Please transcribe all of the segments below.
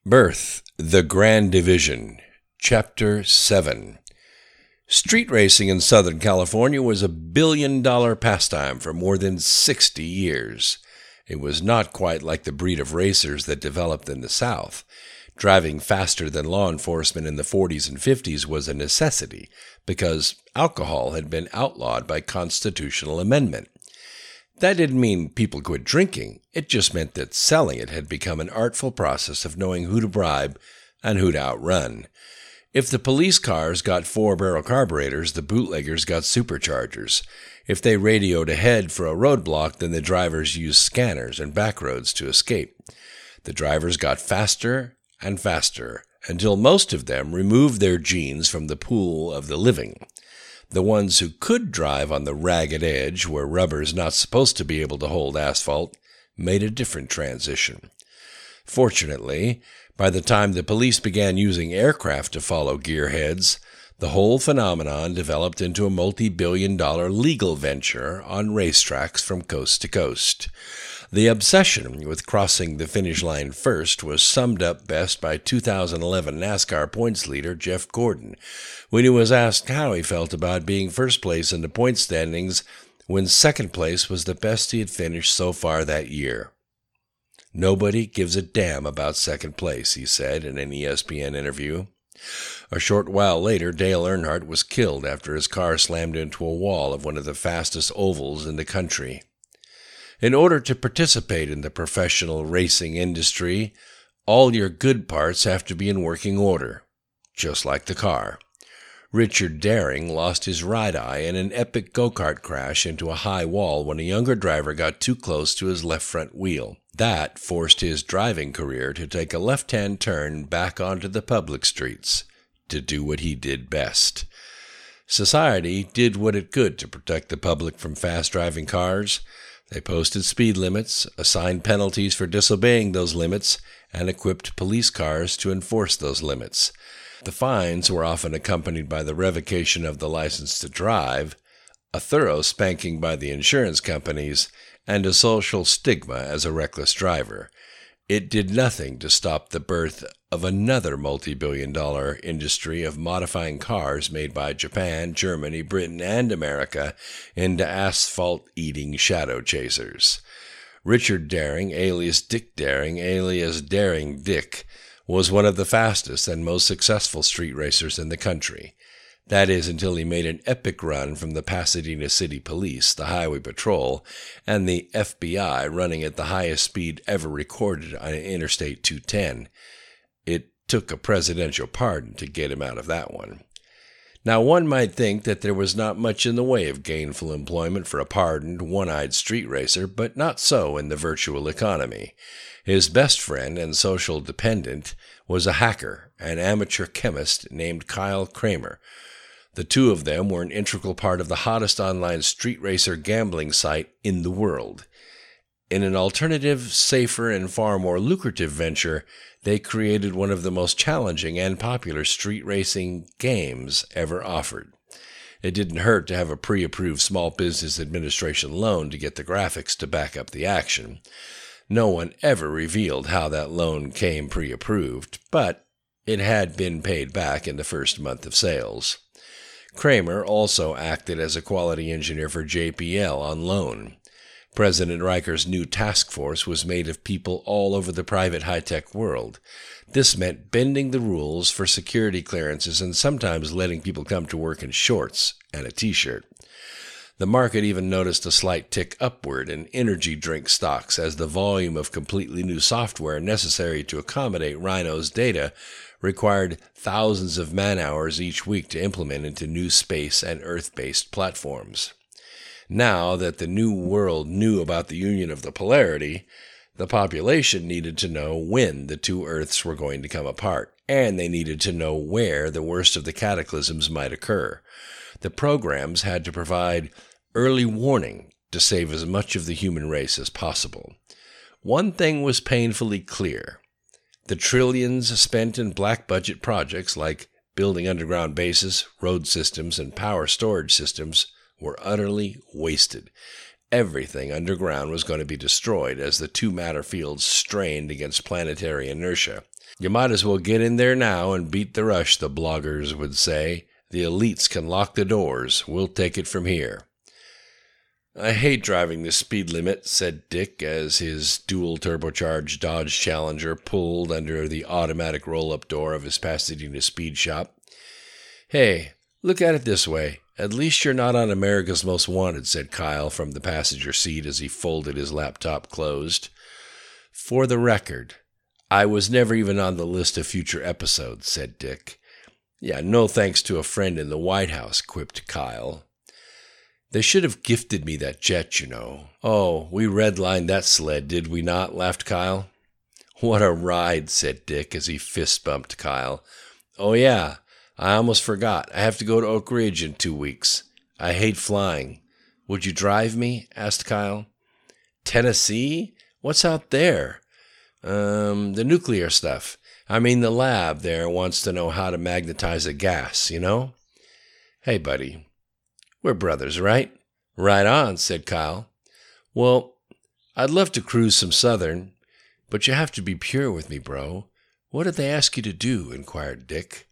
Birth, the Grand Division, Chapter 7. Street racing in Southern California was a billion-dollar pastime for more than 60 years. It was not quite like the breed of racers that developed in the South. Driving faster than law enforcement in the 40s and 50s was a necessity because alcohol had been outlawed by constitutional amendment. That didn't mean people quit drinking. It just meant that selling it had become an artful process of knowing who to bribe and who to outrun. If the police cars got 4-barrel carburetors, the bootleggers got superchargers. If they radioed ahead for a roadblock, then the drivers used scanners and backroads to escape. The drivers got faster and faster until most of them removed their genes from the pool of the living. The ones who could drive on the ragged edge, where rubber's not supposed to be able to hold asphalt, made a different transition. Fortunately, by the time the police began using aircraft to follow gearheads, the whole phenomenon developed into a multi-billion-dollar legal venture on racetracks from coast to coast. The obsession with crossing the finish line first was summed up best by 2011 NASCAR points leader Jeff Gordon, when he was asked how he felt about being first place in the point standings when second place was the best he had finished so far that year. "Nobody gives a damn about second place," he said in an ESPN interview. A short while later, Dale Earnhardt was killed after his car slammed into a wall of one of the fastest ovals in the country. In order to participate in the professional racing industry, all your good parts have to be in working order, just like the car. Richard Daring lost his right eye in an epic go-kart crash into a high wall when a younger driver got too close to his left front wheel. That forced his driving career to take a left-hand turn back onto the public streets to do what he did best. Society did what it could to protect the public from fast-driving cars. They posted speed limits, assigned penalties for disobeying those limits, and equipped police cars to enforce those limits. The fines were often accompanied by the revocation of the license to drive, a thorough spanking by the insurance companies, and a social stigma as a reckless driver. It did nothing to stop the birth of another multi-billion-dollar industry of modifying cars made by Japan, Germany, Britain, and America into asphalt-eating shadow chasers. Richard Daring, alias Dick Daring, alias Daring Dick, was one of the fastest and most successful street racers in the country. That is, until he made an epic run from the Pasadena City Police, the Highway Patrol, and the FBI running at the highest speed ever recorded on Interstate 210. It took a presidential pardon to get him out of that one. Now, one might think that there was not much in the way of gainful employment for a pardoned, one-eyed street racer, but not so in the virtual economy. His best friend and social dependent was a hacker, an amateur chemist named Kyle Kramer. The two of them were an integral part of the hottest online street racer gambling site in the world. In an alternative, safer, and far more lucrative venture, they created one of the most challenging and popular street racing games ever offered. It didn't hurt to have a pre-approved Small Business Administration loan to get the graphics to back up the action. No one ever revealed how that loan came pre-approved, but it had been paid back in the first month of sales. Kramer also acted as a quality engineer for JPL on loan. President Riker's new task force was made of people all over the private high-tech world. This meant bending the rules for security clearances and sometimes letting people come to work in shorts and a t-shirt. The market even noticed a slight tick upward in energy drink stocks as the volume of completely new software necessary to accommodate Rhino's data required thousands of man-hours each week to implement into new space and Earth-based platforms. Now that the new world knew about the union of the polarity, the population needed to know when the two Earths were going to come apart, and they needed to know where the worst of the cataclysms might occur. The programs had to provide early warning to save as much of the human race as possible. One thing was painfully clear. The trillions spent in black-budget projects like building underground bases, road systems, and power storage systems were utterly wasted. everything underground was going to be destroyed as the two matter fields strained against planetary inertia. You might as well get in there now and beat the rush, the bloggers would say. The elites can lock the doors. We'll take it from here. I hate driving the speed limit, said Dick as his dual-turbocharged Dodge Challenger pulled under the automatic roll-up door of his Pasadena speed shop. Hey, look at it this way. At least you're not on America's Most Wanted, said Kyle from the passenger seat as he folded his laptop closed. For the record, I was never even on the list of future episodes, said Dick. Yeah, no thanks to a friend in the White House, quipped Kyle. They should have gifted me that jet, you know. Oh, we redlined that sled, did we not? Laughed Kyle. What a ride, said Dick as he fist-bumped Kyle. Oh, yeah, I almost forgot. I have to go to Oak Ridge in 2 weeks. I hate flying. Would you drive me? Asked Kyle. Tennessee? What's out there? The nuclear stuff. I mean, the lab there wants to know how to magnetize a gas, you know? Hey, buddy. We're brothers, right? Right on, said Kyle. Well, I'd love to cruise some Southern, but you have to be pure with me, bro. What did they ask you to do? Inquired Dick.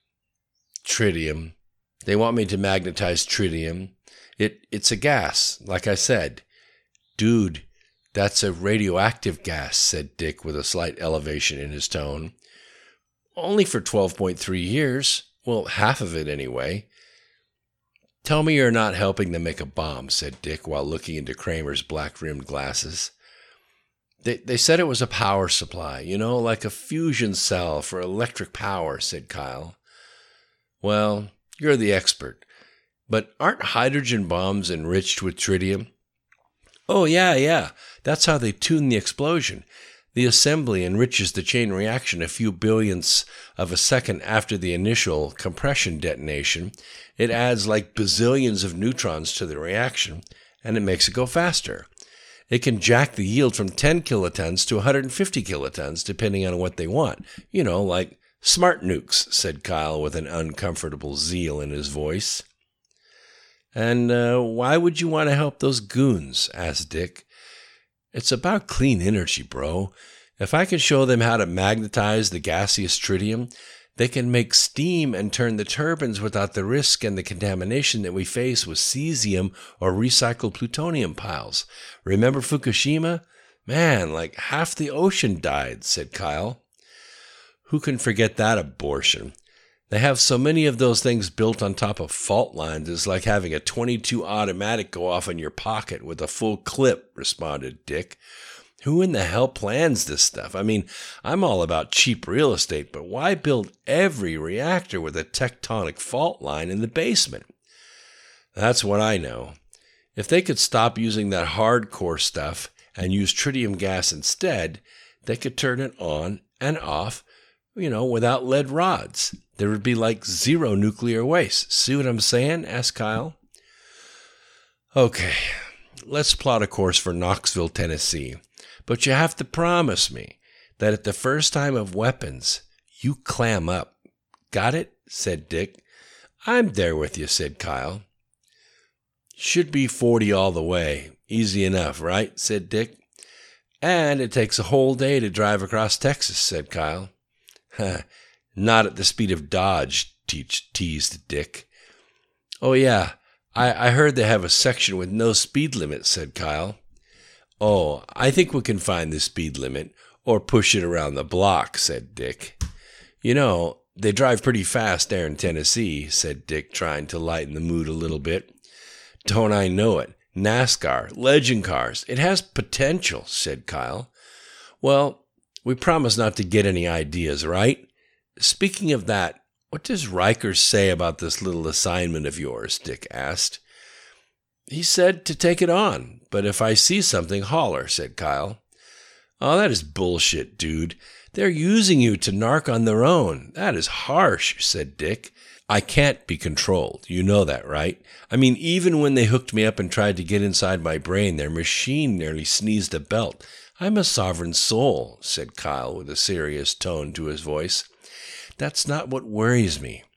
Tritium. They want me to magnetize tritium. It's a gas, like I said. Dude, that's a radioactive gas, said Dick with a slight elevation in his tone. Only for 12.3 years. Well, half of it anyway. Tell me you're not helping them make a bomb, said Dick while looking into Kramer's black-rimmed glasses. They said it was a power supply, you know, like a fusion cell for electric power, said Kyle. Well, you're the expert. But aren't hydrogen bombs enriched with tritium? Oh, yeah. That's how they tune the explosion. The assembly enriches the chain reaction a few billionths of a second after the initial compression detonation. It adds like bazillions of neutrons to the reaction, and it makes it go faster. It can jack the yield from 10 kilotons to 150 kilotons, depending on what they want. You know, like smart nukes, said Kyle with an uncomfortable zeal in his voice. And why would you want to help those goons? Asked Dick. It's about clean energy, bro. If I can show them how to magnetize the gaseous tritium, they can make steam and turn the turbines without the risk and the contamination that we face with cesium or recycled plutonium piles. Remember Fukushima? Man, like half the ocean died, said Kyle. Who can forget that abortion? They have so many of those things built on top of fault lines, it's like having a .22 automatic go off in your pocket with a full clip, responded Dick. Who in the hell plans this stuff? I mean, I'm all about cheap real estate, but why build every reactor with a tectonic fault line in the basement? That's what I know. If they could stop using that hardcore stuff and use tritium gas instead, they could turn it on and off, you know, without lead rods. There would be like zero nuclear waste. See what I'm saying? Asked Kyle. Okay, let's plot a course for Knoxville, Tennessee. But you have to promise me that at the first time of weapons, you clam up. Got it? Said Dick. I'm there with you, said Kyle. Should be 40 all the way. Easy enough, right? Said Dick. And it takes a whole day to drive across Texas, said Kyle. Not at the speed of Dodge, teased Dick. Oh, yeah, I heard they have a section with no speed limit, said Kyle. Oh, I think we can find the speed limit, or push it around the block, said Dick. You know, they drive pretty fast there in Tennessee, said Dick, trying to lighten the mood a little bit. Don't I know it? NASCAR, legend cars. It has potential, said Kyle. Well, we promise not to get any ideas, right? Speaking of that, what does Riker say about this little assignment of yours? Dick asked. He said to take it on, but if I see something, holler, said Kyle. Oh, that is bullshit, dude. They're using you to narc on their own. That is harsh, said Dick. I can't be controlled. You know that, right? I mean, even when they hooked me up and tried to get inside my brain, their machine nearly sneezed a belt. I'm a sovereign soul, said Kyle with a serious tone to his voice. That's not what worries me.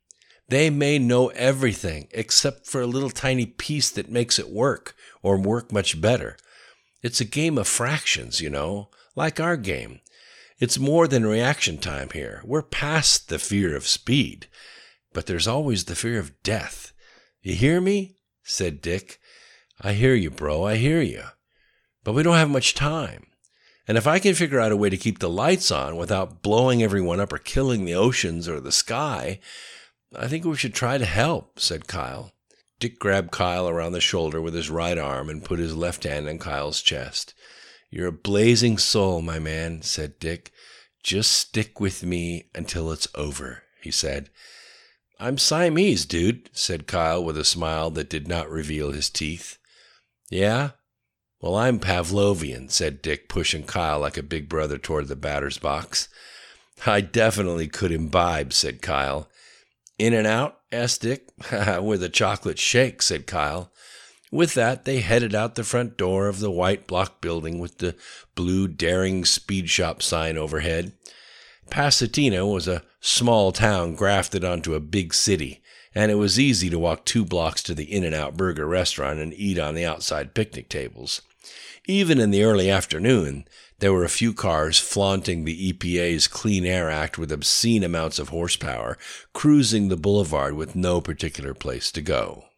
They may know everything except for a little tiny piece that makes it work, or work much better. It's a game of fractions, like our game. It's more than reaction time here. We're past the fear of speed, but there's always the fear of death. You hear me? Said Dick. I hear you, bro, I hear you. But we don't have much time. And if I can figure out a way to keep the lights on without blowing everyone up or killing the oceans or the sky, I think we should try to help, said Kyle. Dick grabbed Kyle around the shoulder with his right arm and put his left hand on Kyle's chest. You're a blazing soul, my man, said Dick. Just stick with me until it's over, he said. I'm Siamese, dude, said Kyle with a smile that did not reveal his teeth. Yeah? Well, I'm Pavlovian, said Dick, pushing Kyle like a big brother toward the batter's box. I definitely could imbibe, said Kyle. In and out? Asked Dick. With a chocolate shake, said Kyle. With that, they headed out the front door of the white block building with the blue Daring Speed Shop sign overhead. Pasadena was a small town grafted onto a big city, and it was easy to walk 2 blocks to the In-N-Out Burger restaurant and eat on the outside picnic tables. Even in the early afternoon, there were a few cars flaunting the EPA's Clean Air Act with obscene amounts of horsepower, cruising the boulevard with no particular place to go.